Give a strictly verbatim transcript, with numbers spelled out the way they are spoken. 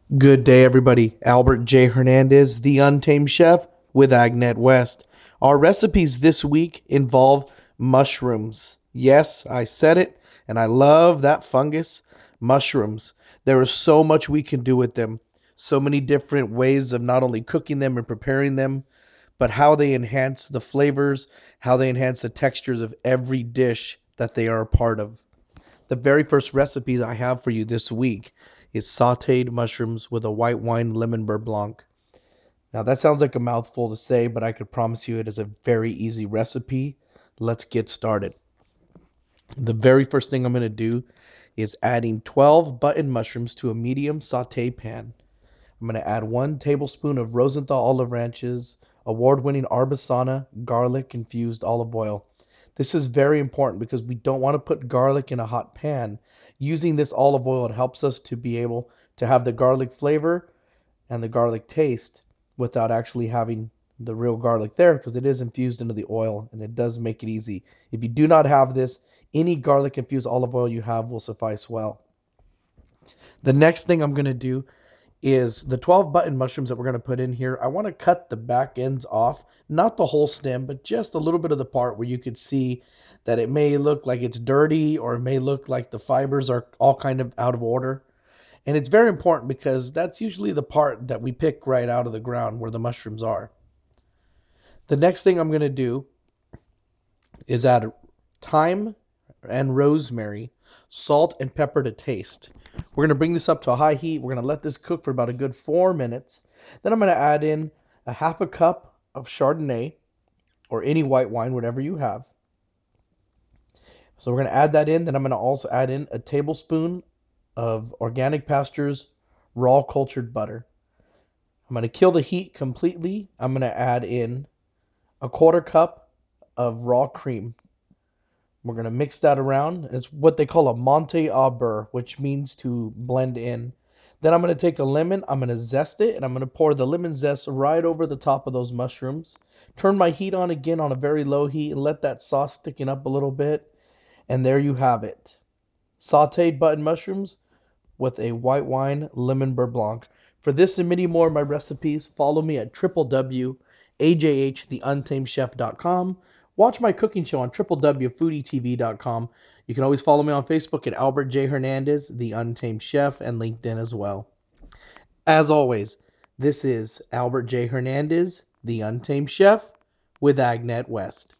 Good day, everybody. Albert J. Hernandez, the Untamed Chef with Agnet West. Our recipes this week involve mushrooms. Yes, I said it, and I love that fungus. Mushrooms. There is so much we can do with them. So many different ways of not only cooking them and preparing them, but how they enhance the flavors, how they enhance the textures of every dish that they are a part of. The very first recipe I have for you this week is sauteed mushrooms with a white wine lemon beurre blanc. Now, that sounds like a mouthful to say, but I could promise you it is a very easy recipe. Let's get started. The very first thing I'm going to do is adding twelve button mushrooms to a medium saute pan. I'm going to add one tablespoon of Rosenthal olive ranches, award-winning Arbasana garlic infused olive oil. This is very important because we don't want to put garlic in a hot pan. Using this olive oil, it helps us to be able to have the garlic flavor and the garlic taste without actually having the real garlic there, because it is infused into the oil and it does make it easy. If you do not have this, any garlic infused olive oil you have will suffice well. The next thing I'm going to do is the twelve button mushrooms that we're going to put in here. I want to cut the back ends off, not the whole stem, but just a little bit of the part where you could see that it may look like it's dirty, or it may look like the fibers are all kind of out of order. And it's very important because that's usually the part that we pick right out of the ground where the mushrooms are. The next thing I'm going to do is add thyme and rosemary, salt and pepper to taste. We're going to bring this up to a high heat. We're going to let this cook for about a good four minutes. Then I'm going to add in a half a cup of Chardonnay or any white wine, whatever you have. So we're going to add that in. Then I'm going to also add in a tablespoon of Organic Pastures raw cultured butter. I'm going to kill the heat completely. I'm going to add in a quarter cup of raw cream. We're going to mix that around. It's what they call a monte au beurre, which means to blend in. Then I'm going to take a lemon, I'm going to zest it, and I'm going to pour the lemon zest right over the top of those mushrooms. Turn my heat on again on a very low heat and let that sauce thicken up a little bit. And there you have it. Sauteed button mushrooms with a white wine lemon beurre blanc. For this and many more of my recipes, follow me at w w w dot a j h the untamed chef dot com. Watch my cooking show on w w w dot foodie t v dot com. You can always follow me on Facebook at Albert J. Hernandez, The Untamed Chef, and LinkedIn as well. As always, this is Albert J. Hernandez, The Untamed Chef, with Agnet West.